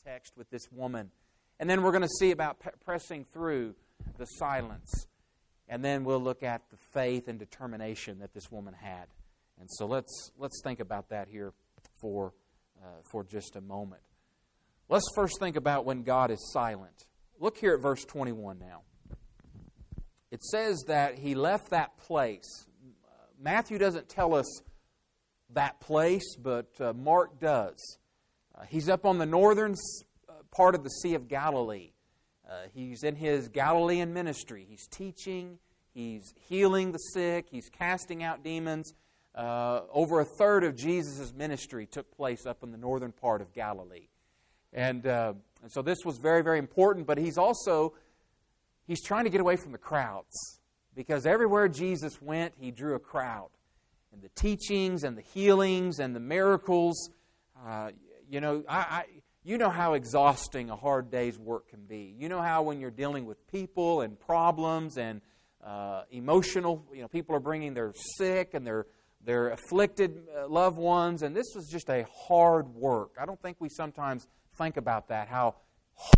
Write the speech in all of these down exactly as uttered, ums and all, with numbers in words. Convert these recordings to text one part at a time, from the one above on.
text with this woman. And then we're going to see about p- pressing through the silence. And then we'll look at the faith and determination that this woman had. And so let's let's think about that here for uh, for just a moment. Let's first think about when God is silent. Look here at verse twenty-one now. It says that he left that place. Matthew doesn't tell us that place, but uh, Mark does. Uh, he's up on the northern part of the Sea of Galilee. Uh, he's in his Galilean ministry. He's teaching, he's healing the sick, he's casting out demons. Uh, over a third of Jesus' ministry took place up in the northern part of Galilee. And, uh, and so this was very, very important, but he's also, he's trying to get away from the crowds. Because everywhere Jesus went, he drew a crowd. And the teachings and the healings and the miracles, uh, you know, I, I, you know how exhausting a hard day's work can be. You know how when you're dealing with people and problems and uh, emotional, you know, people are bringing their sick and their their afflicted loved ones, and this was just a hard work. I don't think we sometimes think about that, how hard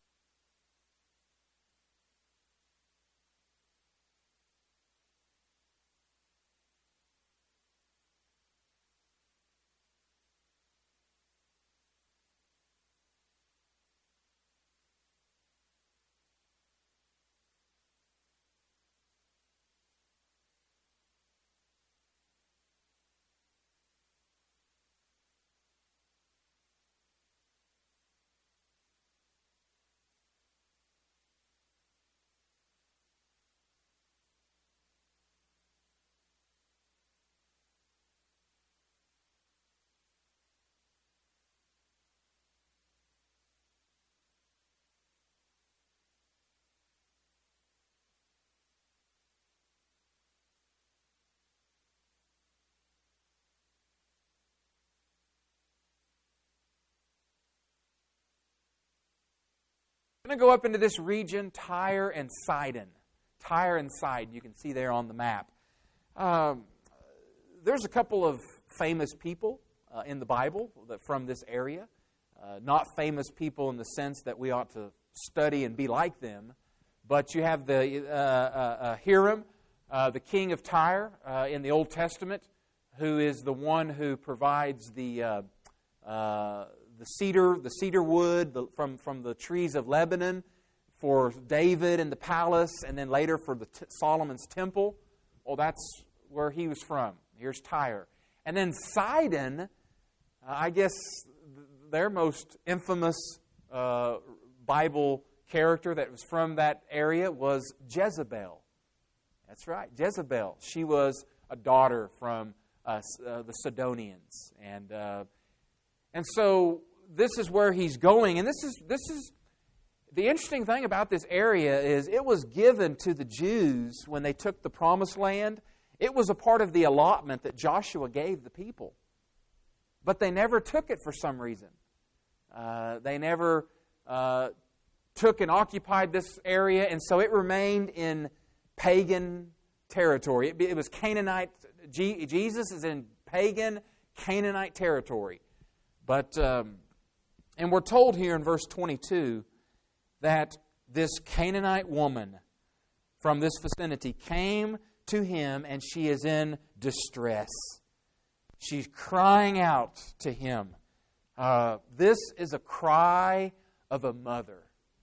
I'm going to go up into this region, Tyre and Sidon. Tyre and Sidon, you can see there on the map. Um, there's a couple of famous people uh, in the Bible that from this area. Uh, not famous people in the sense that we ought to study and be like them, but you have the uh, uh, uh, Hiram, uh, the king of Tyre uh, in the Old Testament, who is the one who provides the uh, uh, the cedar, the cedar wood the, from, from the trees of Lebanon for David and the palace, and then later for the t- Solomon's temple. Well, that's where he was from. Here's Tyre. And then Sidon, uh, I guess their most infamous uh, Bible character that was from that area was Jezebel. That's right, Jezebel. She was a daughter from uh, uh, the Sidonians. And uh, and so this is where he's going. And this is this is the interesting thing about this area is it was given to the Jews when they took the Promised Land. It was a part of the allotment that Joshua gave the people. But they never took it for some reason. Uh, they never uh, took and occupied this area, and so it remained in pagan territory. It, it was Canaanite. G, Jesus is in pagan Canaanite territory. But, um, and we're told here in verse twenty-two that this Canaanite woman from this vicinity came to him, and she is in distress. She's crying out to him. Uh, this is a cry of a mother.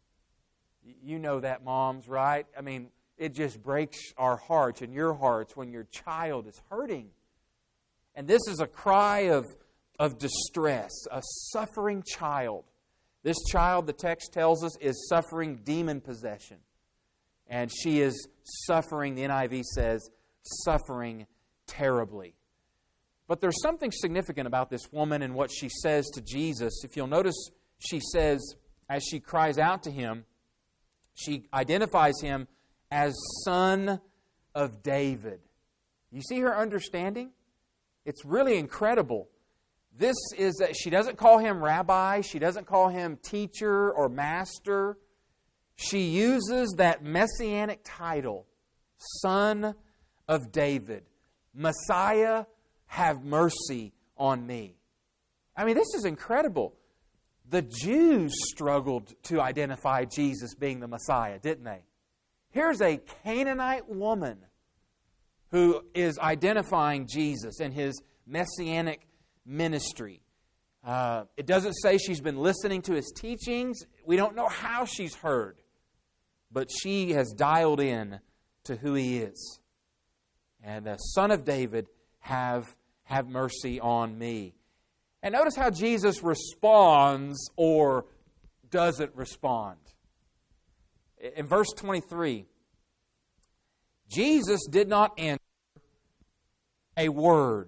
You know that, moms, right? I mean, it just breaks our hearts and your hearts when your child is hurting. And this is a cry of, of distress, a suffering child. This child, the text tells us, is suffering demon possession. And she is suffering, the N I V says, suffering terribly. But there's something significant about this woman and what she says to Jesus. If you'll notice, she says, as she cries out to him, she identifies him as Son of David. You see her understanding? It's really incredible. This is, a, she doesn't call him rabbi. She doesn't call him teacher or master. She uses that messianic title, Son of David. Messiah, have mercy on me. I mean, this is incredible. The Jews struggled to identify Jesus being the Messiah, didn't they? Here's a Canaanite woman who is identifying Jesus and His messianic ministry. Uh, it doesn't say she's been listening to His teachings. We don't know how she's heard. But she has dialed in to who He is. And the Son of David, have, have mercy on me. And notice how Jesus responds or doesn't respond. In verse twenty-three, Jesus did not answer a word.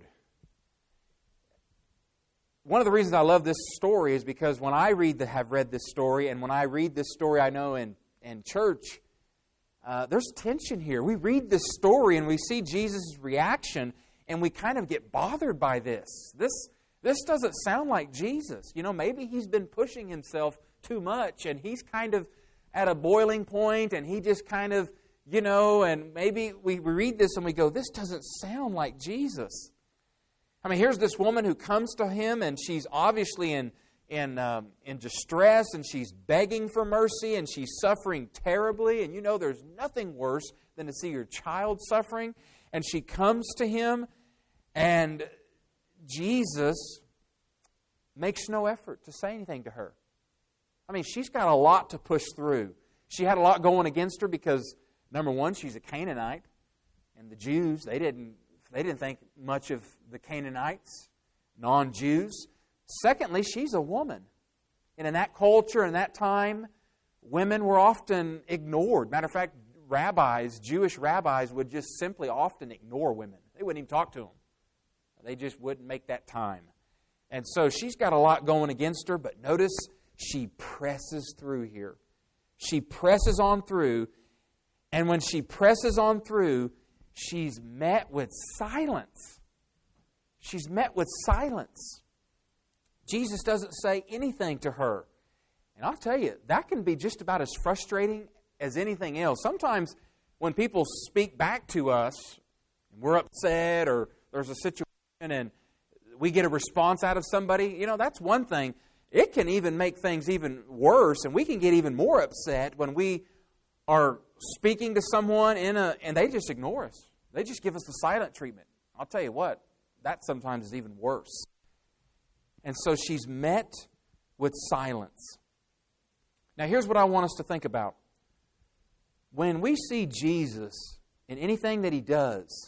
One of the reasons I love this story is because when I read the, have read this story, and when I read this story I know in, in church, uh, there's tension here. We read this story and we see Jesus' reaction, and we kind of get bothered by this. This This doesn't sound like Jesus. You know, maybe He's been pushing Himself too much, and He's kind of at a boiling point, and He just kind of, you know, and maybe we read this and we go, this doesn't sound like Jesus. I mean, here's this woman who comes to Him, and she's obviously in, in, um, in distress, and she's begging for mercy, and she's suffering terribly, and you know there's nothing worse than to see your child suffering, and she comes to Him, and Jesus makes no effort to say anything to her. I mean, she's got a lot to push through. She had a lot going against her because, number one, she's a Canaanite. And the Jews, they didn't, they didn't think much of the Canaanites, non-Jews. Secondly, she's a woman. And in that culture, in that time, women were often ignored. Matter of fact, rabbis, Jewish rabbis, would just simply often ignore women. They wouldn't even talk to them. They just wouldn't make that time. And so she's got a lot going against her, but notice she presses through here. She presses on through, and when she presses on through, she's met with silence. She's met with silence. Jesus doesn't say anything to her. And I'll tell you, that can be just about as frustrating as anything else. Sometimes when people speak back to us, and we're upset, or there's a situation and we get a response out of somebody, you know, that's one thing. It can even make things even worse, and we can get even more upset when we are speaking to someone in a and they just ignore us. They just give us the silent treatment. I'll tell you what, that sometimes is even worse. And so she's met with silence. Now here's what I want us to think about. When we see Jesus in anything that He does,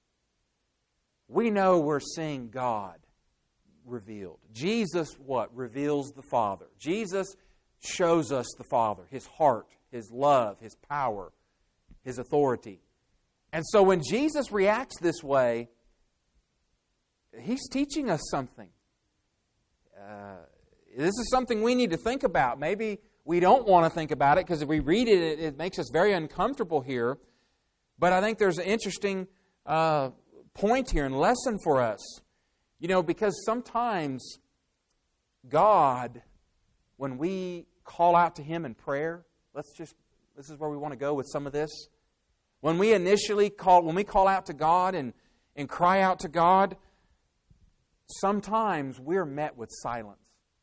we know we're seeing God revealed. Jesus, what? Reveals the Father. Jesus shows us the Father, His heart, His love, His power, His authority. And so when Jesus reacts this way, He's teaching us something. Uh, this is something we need to think about. Maybe we don't want to think about it because if we read it, it, it makes us very uncomfortable here. But I think there's an interesting uh, point here and lesson for us. You know, because sometimes God, when we call out to Him in prayer, let's just, this is where we want to go with some of this. When we initially call, when we call out to God and, and cry out to God, sometimes we're met with silence.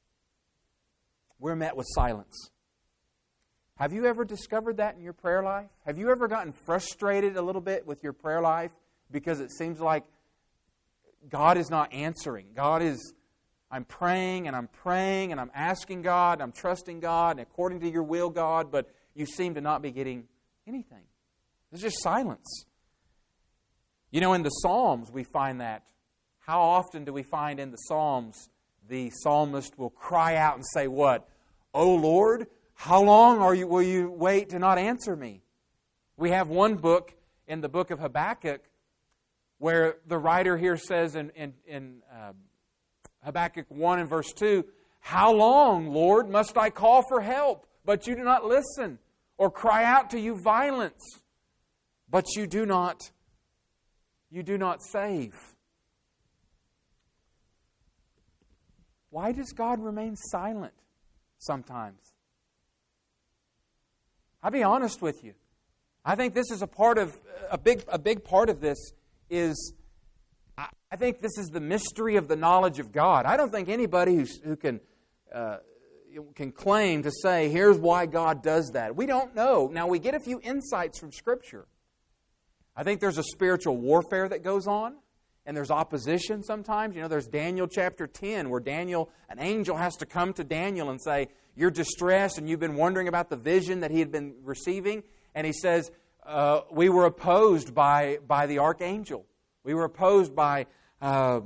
We're met with silence. Have you ever discovered that in your prayer life? Have you ever gotten frustrated a little bit with your prayer life because it seems like God is not answering? God is, I'm praying and I'm praying and I'm asking God, I'm trusting God, and according to your will, God, but you seem to not be getting anything. There's just silence. You know, in the Psalms we find that. How often do we find in the Psalms the psalmist will cry out and say what? "O Lord, how long are you, will you wait to not answer me?" We have one book in the book of Habakkuk where the writer here says in, in, in uh, Habakkuk one and verse two, "How long, Lord, must I call for help, but you do not listen, or cry out to you violence, but you do not, you do not save?" Why does God remain silent sometimes? I'll be honest with you. I think this is a part of a big a big part of this is I, I think this is the mystery of the knowledge of God. I don't think anybody who's, who can uh, can claim to say, here's why God does that. We don't know. Now, we get a few insights from Scripture. I think there's a spiritual warfare that goes on, and there's opposition sometimes. You know, there's Daniel chapter ten, where Daniel, an angel has to come to Daniel and say, you're distressed and you've been wondering about the vision that he had been receiving. And he says, uh, we were opposed by, by the archangel. We were opposed by uh, uh,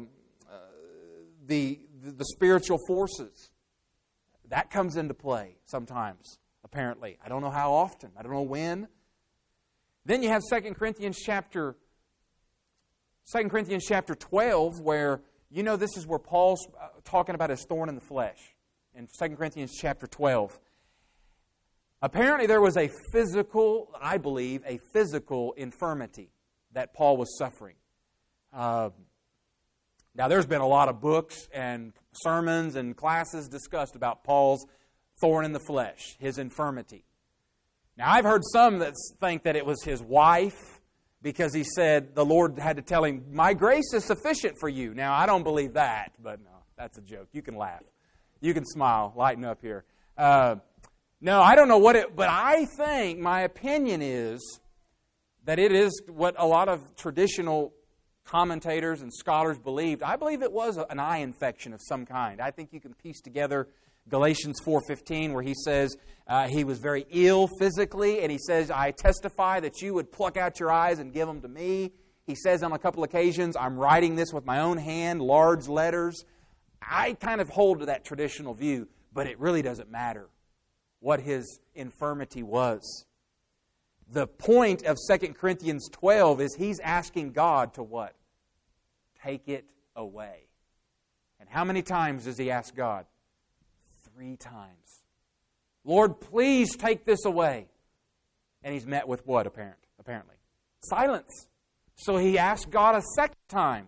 the, the spiritual forces. That comes into play sometimes, apparently. I don't know how often. I don't know when. Then you have Second Corinthians chapter Second Corinthians chapter twelve, where, you know, this is where Paul's talking about his thorn in the flesh. In Second Corinthians chapter twelve. Apparently there was a physical, I believe, a physical infirmity that Paul was suffering. Uh, now there's been a lot of books and sermons and classes discussed about Paul's thorn in the flesh, his infirmity. Now I've heard some that think that it was his wife, because he said the Lord had to tell him, my grace is sufficient for you. Now I don't believe that, but no, that's a joke. You can laugh. You can smile, lighten up here. Uh, no, I don't know what it, but I think, my opinion is that it is what a lot of traditional commentators and scholars believed. I believe it was an eye infection of some kind. I think you can piece together Galatians four fifteen, where he says uh, he was very ill physically, and he says, I testify that you would pluck out your eyes and give them to me. He says on a couple occasions, I'm writing this with my own hand, large letters. I kind of hold to that traditional view, but it really doesn't matter what his infirmity was. The point of Second Corinthians twelve is he's asking God to what? Take it away. And how many times does he ask God? Three times. Lord, please take this away. And he's met with what, apparent, apparently? Silence. So he asked God a second time.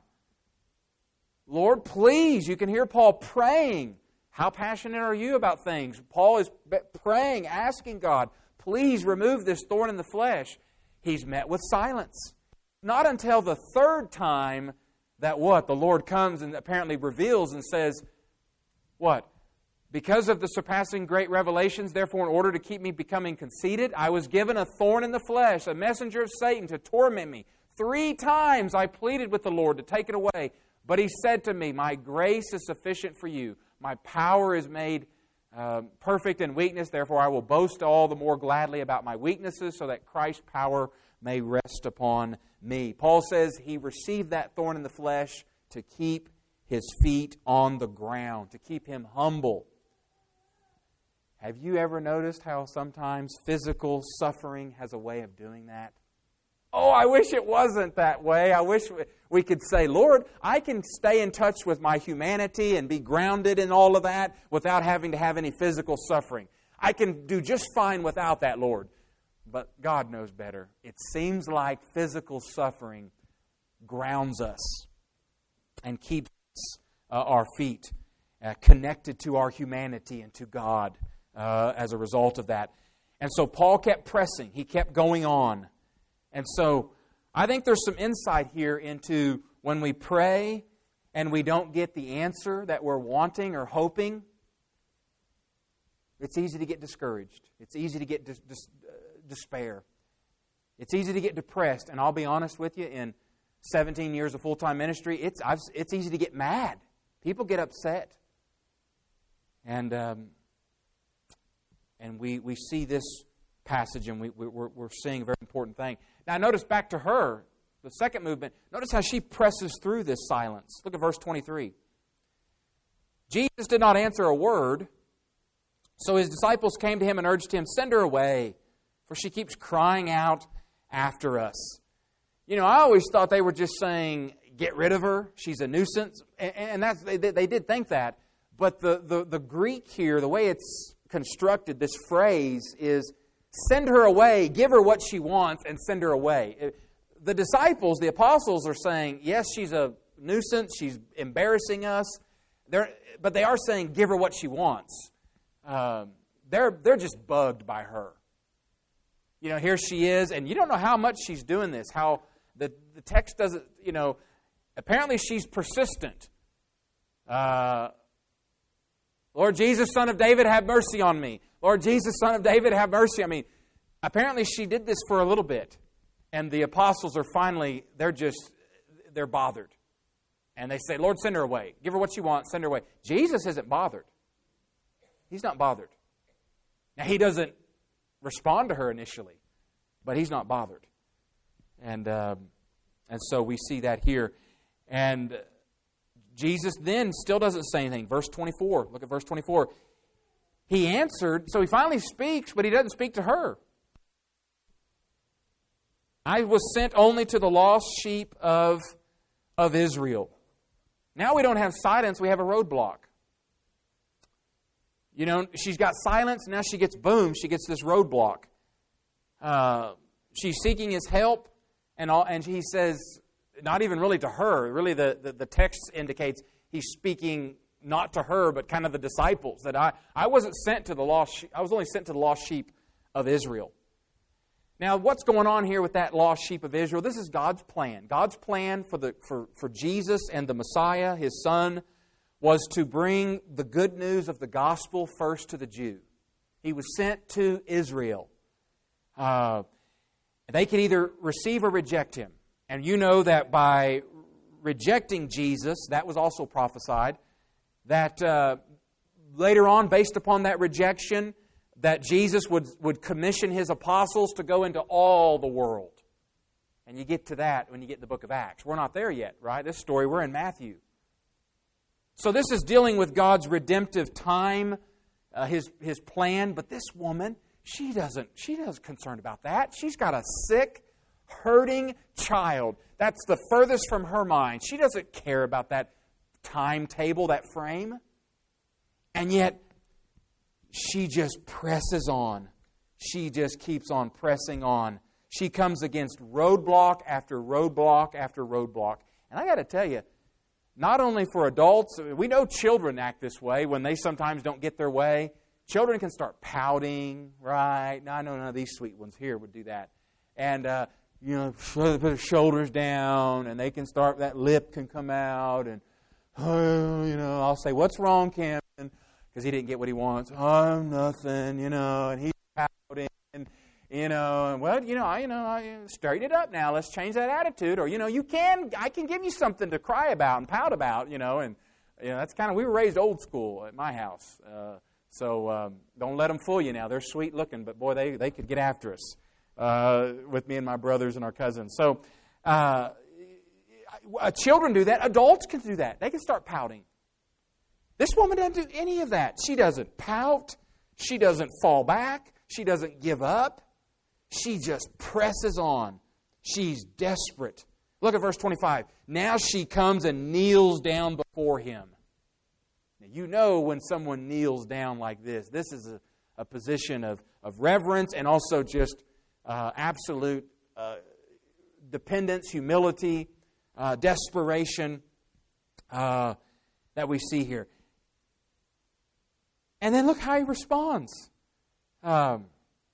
Lord, please. You can hear Paul praying. How passionate are you about things? Paul is praying, asking God, please remove this thorn in the flesh. He's met with silence. Not until the third time that what? The Lord comes and apparently reveals and says, what? Because of the surpassing great revelations, therefore, in order to keep me becoming conceited, I was given a thorn in the flesh, a messenger of Satan to torment me. Three times I pleaded with the Lord to take it away. But He said to me, my grace is sufficient for you. My power is made uh, perfect in weakness. Therefore, I will boast all the more gladly about my weaknesses, so that Christ's power may rest upon me. Paul says he received that thorn in the flesh to keep his feet on the ground, to keep him humble. Have you ever noticed how sometimes physical suffering has a way of doing that? Oh, I wish it wasn't that way. I wish we could say, Lord, I can stay in touch with my humanity and be grounded in all of that without having to have any physical suffering. I can do just fine without that, Lord. But God knows better. It seems like physical suffering grounds us and keeps uh, our feet uh, connected to our humanity and to God. Uh, as a result of that. And so Paul kept pressing. He kept going on. And so I think there's some insight here into when we pray and we don't get the answer that we're wanting or hoping, it's easy to get discouraged. It's easy to get dis- dis- uh, despair. It's easy to get depressed. And I'll be honest with you, in seventeen years of full-time ministry, it's I've, it's easy to get mad. People get upset. And... Um, And we, we see this passage, and we, we're, we're seeing a very important thing. Now, notice back to her, the second movement. Notice how she presses through this silence. Look at verse twenty-three. Jesus did not answer a word, so his disciples came to him and urged him, send her away, for she keeps crying out after us. You know, I always thought they were just saying, get rid of her, she's a nuisance. And, and that's they, they did think that. But the, the, the Greek here, the way it's constructed, this phrase is, send her away, give her what she wants, and send her away. The disciples, the apostles, are saying, yes, she's a nuisance, she's embarrassing us, they're, but they are saying, give her what she wants. Um, they're, they're just bugged by her. You know, here she is, and you don't know how much she's doing this, how the, the text doesn't, you know, apparently she's persistent. Uh, Lord Jesus, Son of David, have mercy on me. Lord Jesus, Son of David, have mercy on me. Apparently she did this for a little bit. And the apostles are finally, they're just, they're bothered. And they say, Lord, send her away. Give her what you want, send her away. Jesus isn't bothered. He's not bothered. Now, He doesn't respond to her initially, but He's not bothered. And, um, and so we see that here. And Jesus then still doesn't say anything. Verse twenty-four, look at verse twenty-four. He answered, so He finally speaks, but He doesn't speak to her. I was sent only to the lost sheep of, of Israel. Now we don't have silence, we have a roadblock. You know, she's got silence, now she gets, boom, she gets this roadblock. Uh, she's seeking His help, and all, and He says, not even really to her, really the, the, the text indicates He's speaking not to her, but kind of the disciples, that I, I wasn't sent to the lost sheep, I was only sent to the lost sheep of Israel. Now, what's going on here with that lost sheep of Israel? This is God's plan. God's plan for the for, for Jesus and the Messiah, His Son, was to bring the good news of the gospel first to the Jew. He was sent to Israel. Uh, they could either receive or reject Him. And you know that by rejecting Jesus, that was also prophesied, that uh, later on, based upon that rejection, that Jesus would, would commission His apostles to go into all the world. And you get to that when you get in the book of Acts. We're not there yet, right? This story, we're in Matthew. So this is dealing with God's redemptive time, uh, His, His plan. But this woman, she doesn't, she doesn't concerned about that. She's got a sick, hurting child. That's the furthest from her mind. She doesn't care about that timetable, that frame. And yet, she just presses on. She just keeps on pressing on. She comes against roadblock after roadblock after roadblock. And I got to tell you, not only for adults, we know children act this way when they sometimes don't get their way. Children can start pouting, right? Now, I know none of these sweet ones here would do that. And, uh, you know, put their shoulders down, and they can start, that lip can come out, and, oh, you know, I'll say, what's wrong, Camden? Because he didn't get what he wants. Oh, nothing, you know, and he's pouting, and, you know, and, well, you know, I, you know, I straighten it up now. Let's change that attitude. Or, you know, you can, I can give you something to cry about and pout about, you know, and, you know, that's kind of, we were raised old school at my house. Uh, so um, don't let them fool you now. They're sweet looking, but boy, they, they could get after us uh, with me and my brothers and our cousins. So uh, children do that. Adults can do that. They can start pouting. This woman doesn't do any of that. She doesn't pout. She doesn't fall back. She doesn't give up. She just presses on. She's desperate. Look at verse twenty-five. Now she comes and kneels down before Him. Now, you know when someone kneels down like this, this is a, a position of, of reverence and also just uh, absolute uh, dependence, humility, uh, desperation uh, that we see here. And then look how He responds. Um,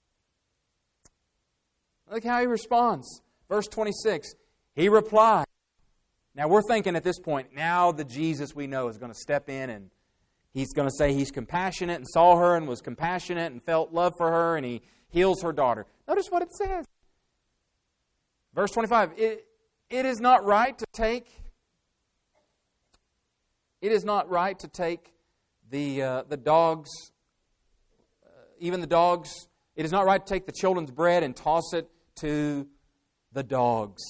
look how He responds. Verse twenty-six. He replied. Now we're thinking at this point, now the Jesus we know is going to step in and He's going to say He's compassionate and saw her and was compassionate and felt love for her and He heals her daughter. Notice what it says. Verse twenty-five. It, it is not right to take. It is not right to take the uh, the dogs, uh, even the dogs. It is not right to take the children's bread and toss it to the dogs.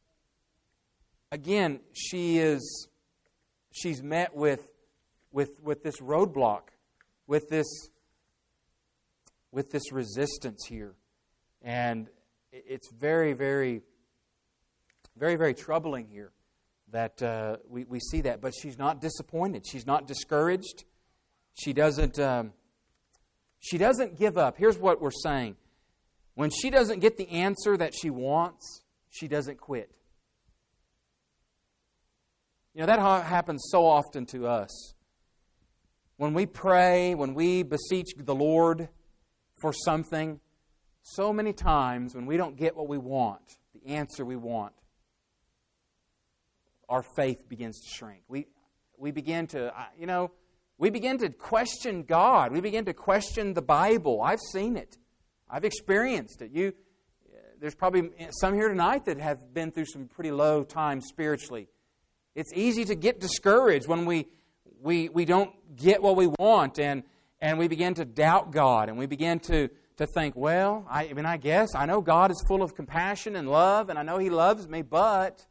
Again, she is. She's met with with with this roadblock, with this with this resistance here, and it's very, very, very, very troubling here that uh, we we see that. But she's not disappointed. She's not discouraged. She doesn't, um, she doesn't give up. Here's what we're saying. When she doesn't get the answer that she wants, she doesn't quit. You know, that ha- happens so often to us. When we pray, when we beseech the Lord for something, so many times when we don't get what we want, the answer we want, our faith begins to shrink. We, we begin to, you know, We begin to question God. We begin to question the Bible. I've seen it. I've experienced it. You, there's probably some here tonight that have been through some pretty low times spiritually. It's easy to get discouraged when we we we don't get what we want, and and we begin to doubt God, and we begin to to think, well, I, I mean, I guess I know God is full of compassion and love, and I know He loves me, but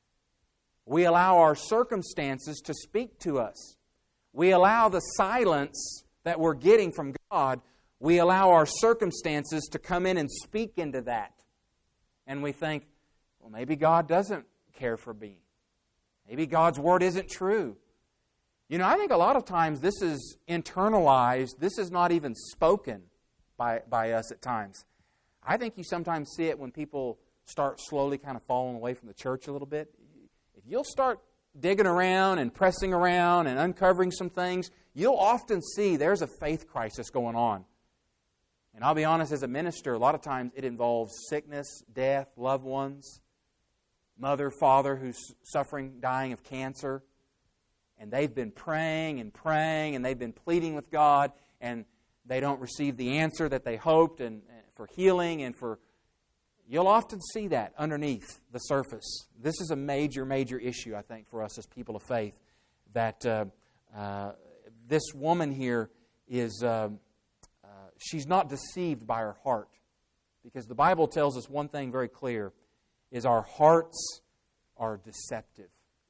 we allow our circumstances to speak to us. We allow the silence that we're getting from God, we allow our circumstances to come in and speak into that. And we think, well, maybe God doesn't care for me. Maybe God's Word isn't true. You know, I think a lot of times this is internalized. This is not even spoken by, by us at times. I think you sometimes see it when people start slowly kind of falling away from the church a little bit. If you'll start digging around and pressing around and uncovering some things, you'll often see there's a faith crisis going on. And I'll be honest, as a minister, a lot of times it involves sickness, death, loved ones, mother, father who's suffering, dying of cancer. And they've been praying and praying and they've been pleading with God, and they don't receive the answer that they hoped and, and for healing and for... You'll often see that underneath the surface. This is a major, major issue, I think, for us as people of faith, that uh, uh, this woman here is, uh, uh, she's not deceived by her heart. Because the Bible tells us one thing very clear, is our hearts are deceptive.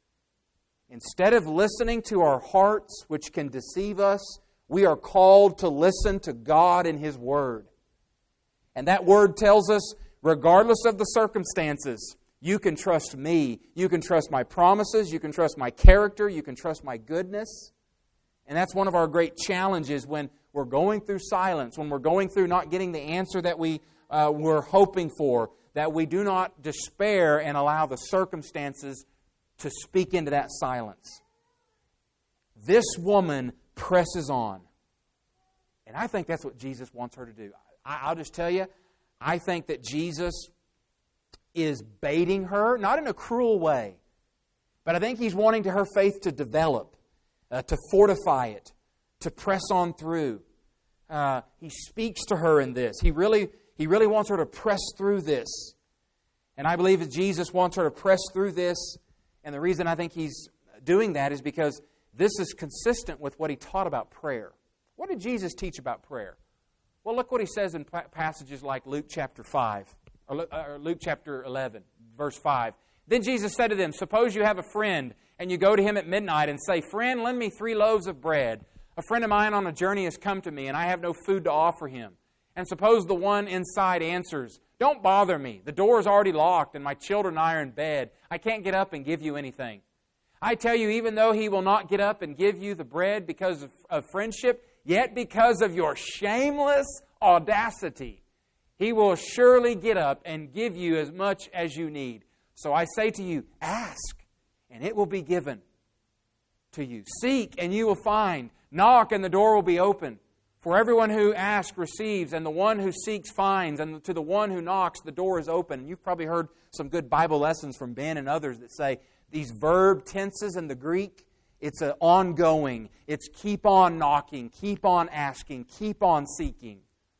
Instead of listening to our hearts, which can deceive us, we are called to listen to God and His Word. And that Word tells us, regardless of the circumstances, you can trust me. You can trust my promises. You can trust my character. You can trust my goodness. And that's one of our great challenges when we're going through silence, when we're going through not getting the answer that we uh, were hoping for, that we do not despair and allow the circumstances to speak into that silence. This woman presses on. And I think that's what Jesus wants her to do. I, I'll just tell you, I think that Jesus is baiting her, not in a cruel way, but I think He's wanting to her faith to develop, uh, to fortify it, to press on through. Uh, he speaks to her in this. He really, he really wants her to press through this. And I believe that Jesus wants her to press through this. And the reason I think He's doing that is because this is consistent with what He taught about prayer. What did Jesus teach about prayer? Well, look what He says in passages like Luke chapter five, or Luke chapter eleven, verse five. Then Jesus said to them, suppose you have a friend, and you go to him at midnight and say, friend, lend me three loaves of bread. A friend of mine on a journey has come to me, and I have no food to offer him. And suppose the one inside answers, don't bother me. The door is already locked, and my children and I are in bed. I can't get up and give you anything. I tell you, even though he will not get up and give you the bread because of, of friendship, yet because of your shameless audacity, he will surely get up and give you as much as you need. So I say to you, ask, and it will be given to you. Seek, and you will find. Knock, and the door will be open. For everyone who asks receives, and the one who seeks finds, and to the one who knocks, the door is open. You've probably heard some good Bible lessons from Ben and others that say these verb tenses in the Greek, it's an ongoing. It's keep on knocking, keep on asking, keep on seeking.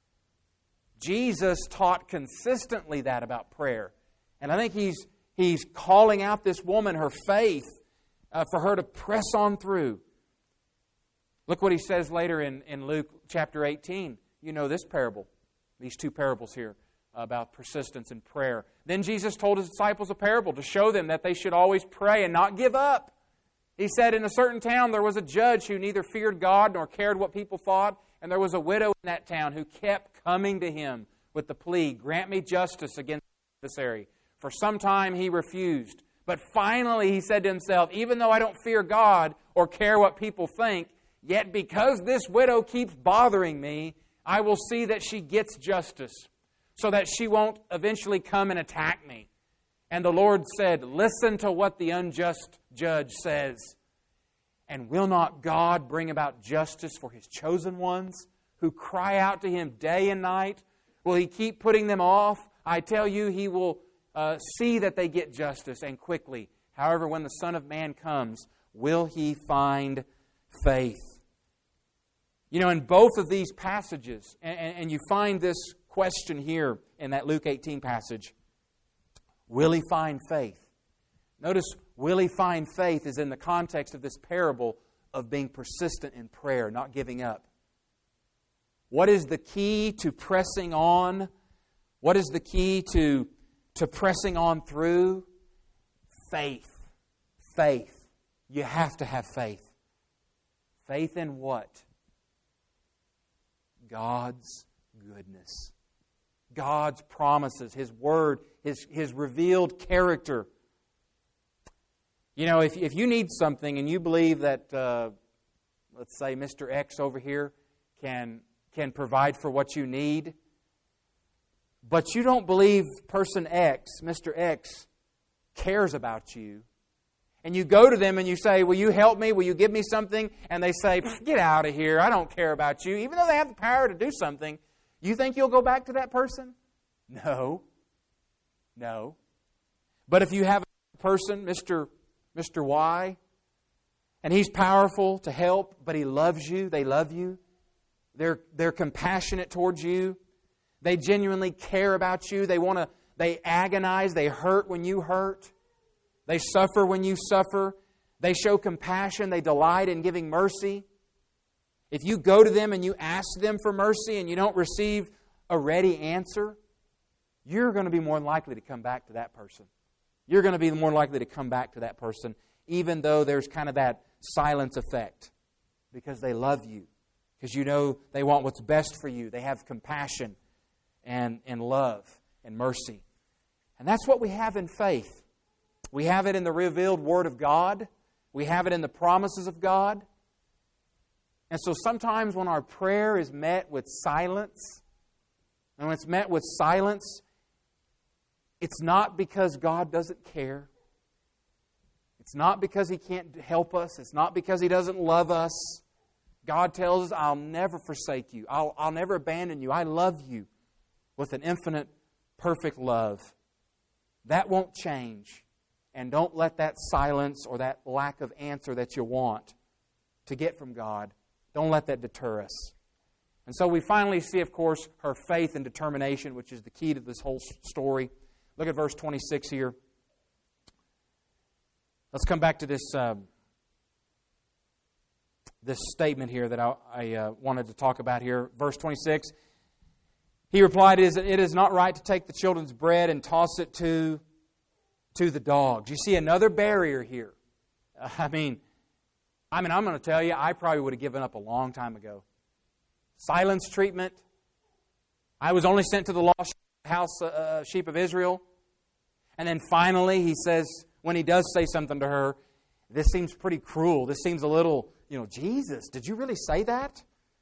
Jesus taught consistently that about prayer. And I think He's, he's calling out this woman, her faith, uh, for her to press on through. Look what He says later in, in Luke chapter eighteen. You know this parable, these two parables here about persistence in prayer. Then Jesus told His disciples a parable to show them that they should always pray and not give up. He said, in a certain town there was a judge who neither feared God nor cared what people thought, and there was a widow in that town who kept coming to him with the plea, grant me justice against the adversary. For some time he refused. But finally he said to himself, even though I don't fear God or care what people think, yet because this widow keeps bothering me, I will see that she gets justice, so that she won't eventually come and attack me. And the Lord said, listen to what the unjust judge says. And will not God bring about justice for His chosen ones who cry out to Him day and night? Will He keep putting them off? I tell you, He will uh, see that they get justice, and quickly. However, when the Son of Man comes, will He find faith? You know, in both of these passages, and, and you find this question here in that Luke eighteen passage, will he find faith? Notice, will he find faith is in the context of this parable of being persistent in prayer, not giving up. What is the key to pressing on? What is the key to, to pressing on through? Faith. Faith. You have to have faith. Faith in what? God's goodness. God's promises, His Word, His, His revealed character. You know, if, if you need something and you believe that, uh, let's say, Mister X over here can, can provide for what you need, but you don't believe person X, Mister X, cares about you, and you go to them and you say, will you help me? Will you give me something? And they say, get out of here. I don't care about you. Even though they have the power to do something, you think you'll go back to that person? No. No. But if you have a person, Mister Mister Y, and he's powerful to help, but he loves you, they love you, they're, they're compassionate towards you, they genuinely care about you, they want to, they agonize, they hurt when you hurt, they suffer when you suffer, they show compassion, they delight in giving mercy. If you go to them and you ask them for mercy and you don't receive a ready answer, you're going to be more likely to come back to that person. You're going to be more likely to come back to that person, even though there's kind of that silence effect, because they love you, because you know they want what's best for you. They have compassion and, and love and mercy. And that's what we have in faith. We have it in the revealed Word of God. We have it in the promises of God. And so sometimes when our prayer is met with silence, and when it's met with silence, it's not because God doesn't care. It's not because He can't help us. It's not because He doesn't love us. God tells us, I'll never forsake you. I'll, I'll never abandon you. I love you with an infinite, perfect love. That won't change. And don't let that silence or that lack of answer that you want to get from God, don't let that deter us. And so we finally see, of course, her faith and determination, which is the key to this whole story. Look at verse twenty-six here. Let's come back to this, uh, this statement here that I, I uh, wanted to talk about here. Verse twenty-six. He replied, it is not right to take the children's bread and toss it to, to the dogs. You see another barrier here. Uh, I mean, I mean, I'm going to tell you, I probably would have given up a long time ago. Silence treatment. I was only sent to the lost house uh, sheep of Israel. And then finally he says, when he does say something to her, this seems pretty cruel. This seems a little, you know, Jesus, did you really say that?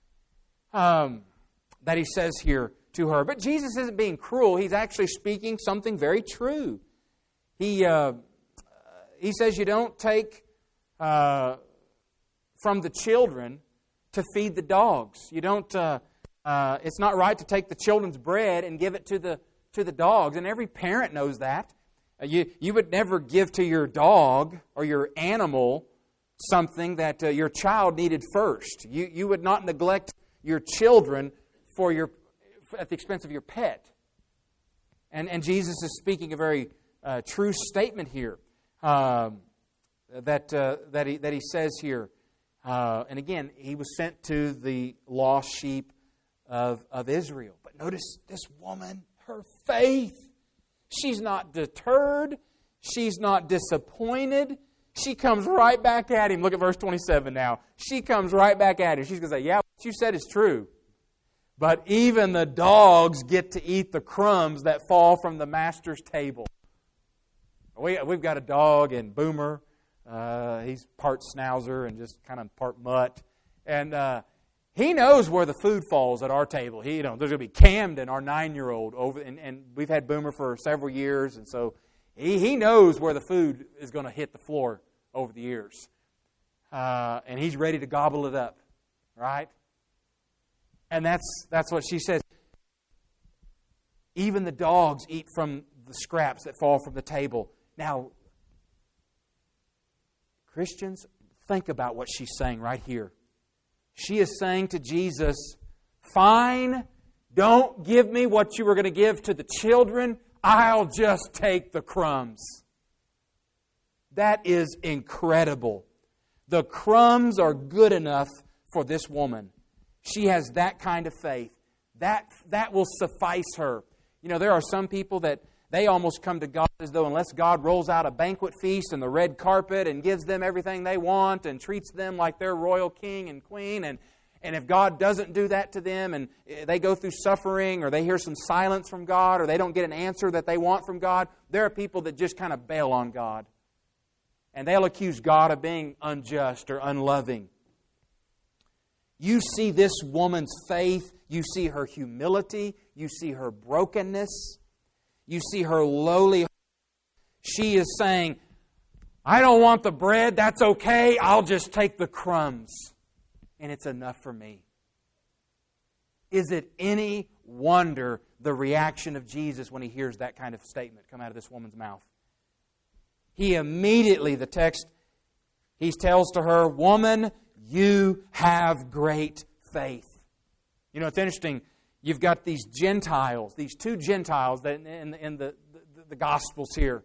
Um, that he says here to her. But Jesus isn't being cruel. He's actually speaking something very true. He, uh, he says you don't take uh, from the children to feed the dogs. You don't... Uh, Uh, it's not right to take the children's bread and give it to the to the dogs. And every parent knows that. Uh, you, you would never give to your dog or your animal something that uh, your child needed first. You, you would not neglect your children for your at the expense of your pet. And, and Jesus is speaking a very uh, true statement here um, that, uh, that, he, that he says here. Uh, and again, he was sent to the lost sheep Of, of Israel. But notice this woman, her faith. She's not deterred. She's not disappointed. She comes right back at him. Look at verse twenty-seven now. She comes right back at him. She's going to say, yeah, what you said is true. But even the dogs get to eat the crumbs that fall from the master's table. We, we've got a dog in Boomer. Uh, he's part schnauzer and just kind of part mutt. And uh, he knows where the food falls at our table. He, you know, there's going to be Camden, our nine-year-old, over, and, and we've had Boomer for several years, and so he, he knows where the food is going to hit the floor over the years. Uh, and he's ready to gobble it up, right? And that's that's what she says. Even the dogs eat from the scraps that fall from the table. Now, Christians, think about what she's saying right here. She is saying to Jesus, fine, don't give me what you were going to give to the children. I'll just take the crumbs. That is incredible. The crumbs are good enough for this woman. She has that kind of faith. That, that will suffice her. You know, there are some people that they almost come to God as though unless God rolls out a banquet feast and the red carpet and gives them everything they want and treats them like their royal king and queen, and, and if God doesn't do that to them and they go through suffering or they hear some silence from God or they don't get an answer that they want from God, there are people that just kind of bail on God. And they'll accuse God of being unjust or unloving. You see this woman's faith. You see her humility. You see her brokenness. You see her lowly. She is saying, I don't want the bread. That's okay. I'll just take the crumbs. And it's enough for me. Is it any wonder the reaction of Jesus when He hears that kind of statement come out of this woman's mouth? He immediately, the text, He tells to her, woman, you have great faith. You know, it's interesting. You've got these Gentiles, these two Gentiles that in, in the, the, the Gospels here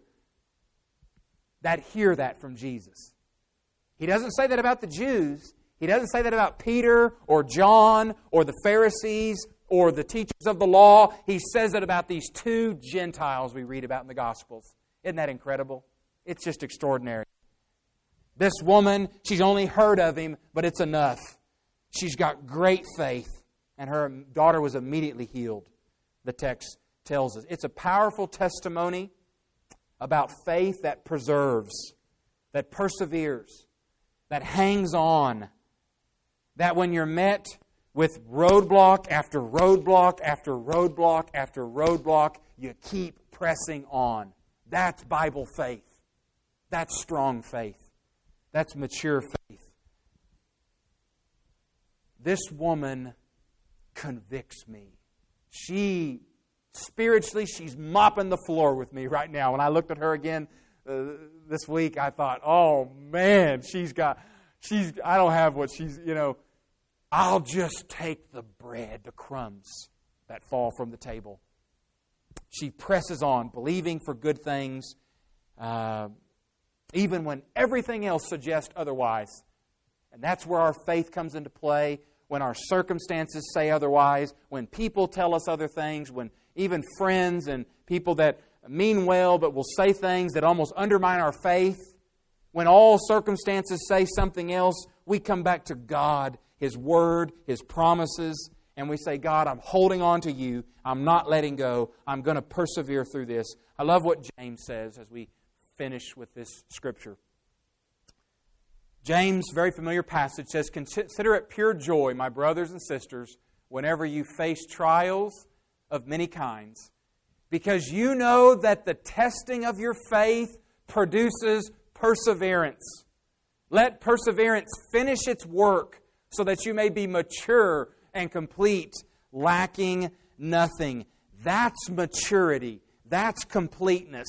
that hear that from Jesus. He doesn't say that about the Jews. He doesn't say that about Peter or John or the Pharisees or the teachers of the law. He says it about these two Gentiles we read about in the Gospels. Isn't that incredible? It's just extraordinary. This woman, she's only heard of Him, but it's enough. She's got great faith, and her daughter was immediately healed, the text tells us. It's a powerful testimony about faith that preserves, that perseveres, that hangs on, that when you're met with roadblock after roadblock after roadblock after roadblock, you keep pressing on. That's Bible faith. That's strong faith. That's mature faith. This woman convicts me. She, spiritually, she's mopping the floor with me right now. When I looked at her again uh, this week, I thought, oh man, she's got, she's, I don't have what she's, you know, I'll just take the bread, the crumbs that fall from the table. She presses on, believing for good things, uh, even when everything else suggests otherwise. And that's where our faith comes into play, when our circumstances say otherwise, when people tell us other things, when even friends and people that mean well but will say things that almost undermine our faith. When all circumstances say something else, we come back to God, His Word, His promises, and we say, God, I'm holding on to You. I'm not letting go. I'm going to persevere through this. I love what James says as we finish with this scripture. James, very familiar passage, says, consider it pure joy, my brothers and sisters, whenever you face trials of many kinds, because you know that the testing of your faith produces perseverance. Let perseverance finish its work so that you may be mature and complete, lacking nothing. That's maturity. That's completeness.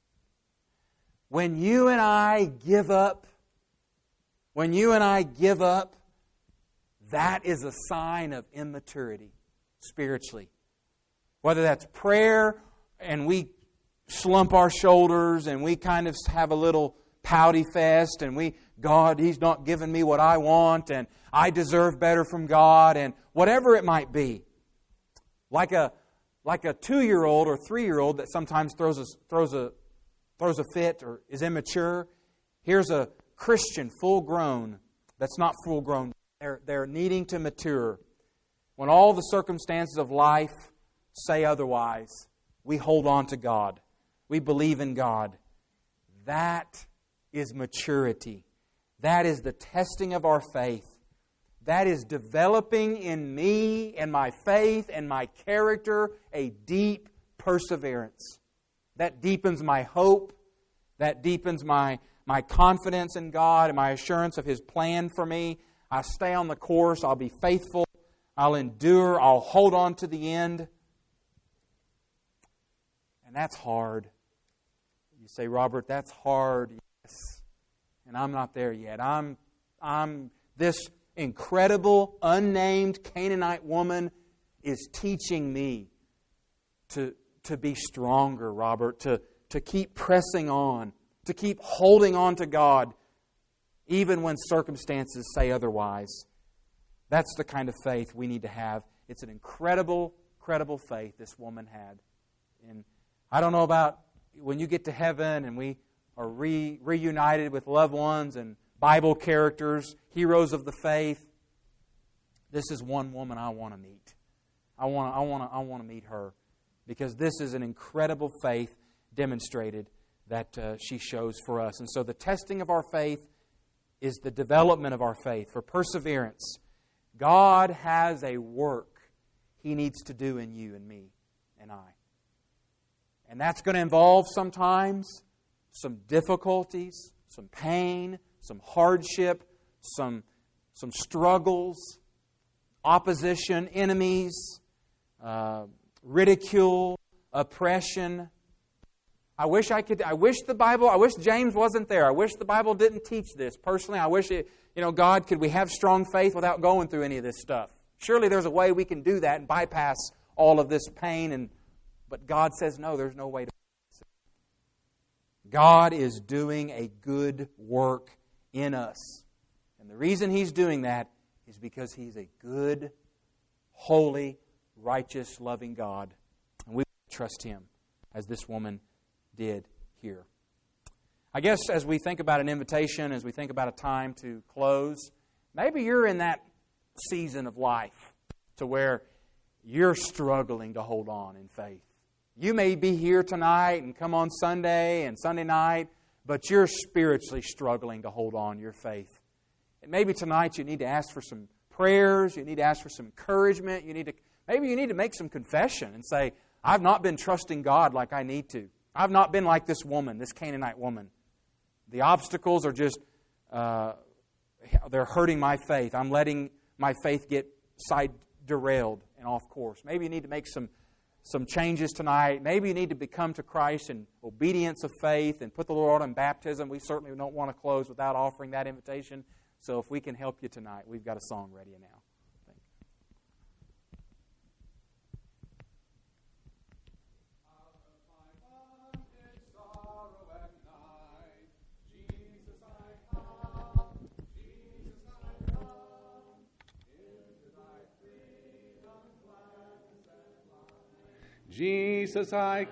When you and I give up, when you and I give up, that is a sign of immaturity spiritually. Whether that's prayer and we slump our shoulders and we kind of have a little pouty fest and we, God, He's not giving me what I want and I deserve better from God and whatever it might be. Like a like a two-year-old or three-year-old that sometimes throws a, throws a throws a fit or is immature. Here's a Christian full-grown that's not full-grown. They're, they're needing to mature. When all the circumstances of life say otherwise, we hold on to God. We believe in God. That is maturity. That is the testing of our faith. That is developing in me and my faith and my character a deep perseverance. That deepens my hope. That deepens my, my confidence in God and my assurance of His plan for me. I stay on the course. I'll be faithful. I'll endure. I'll hold on to the end. And that's hard. You say, Robert, that's hard. Yes. And I'm not there yet. I'm, I'm this incredible, unnamed Canaanite woman is teaching me to, to be stronger, Robert, to, to keep pressing on, to keep holding on to God, even when circumstances say otherwise. That's the kind of faith we need to have. It's an incredible, incredible faith this woman had. And I don't know about when you get to heaven and we are re, reunited with loved ones and Bible characters, heroes of the faith. This is one woman I want to meet. I want to, I want to, I want to meet her, because this is an incredible faith demonstrated that uh, she shows for us. And so the testing of our faith is the development of our faith for perseverance. God has a work He needs to do in you and me and I. And that's going to involve sometimes some difficulties, some pain, some hardship, some, some struggles, opposition, enemies, uh, ridicule, oppression. I wish I could. I wish the Bible. I wish James wasn't there. I wish the Bible didn't teach this. Personally, I wish it. You know, God, could we have strong faith without going through any of this stuff? Surely there's a way we can do that and bypass all of this pain. And but God says no. There's no way to. God is doing a good work in us, and the reason He's doing that is because He's a good, holy, righteous, loving God, and we trust Him as this woman did here. I guess as we think about an invitation, as we think about a time to close, maybe you're in that season of life to where you're struggling to hold on in faith. You may be here tonight and come on Sunday and Sunday night, but you're spiritually struggling to hold on your faith. And maybe tonight you need to ask for some prayers, you need to ask for some encouragement, you need to maybe you need to make some confession and say, I've not been trusting God like I need to. I've not been like this woman, this Canaanite woman. The obstacles are just, uh, they're hurting my faith. I'm letting my faith get side derailed and off course. Maybe you need to make some, some changes tonight. Maybe you need to become to Christ in obedience of faith and put the Lord in baptism. We certainly don't want to close without offering that invitation. So if we can help you tonight, we've got a song ready now. Jesus, I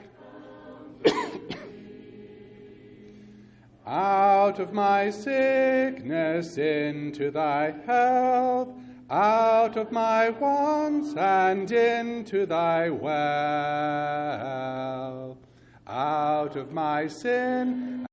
out of my sickness into thy health, out of my wants and into thy wealth, out of my sin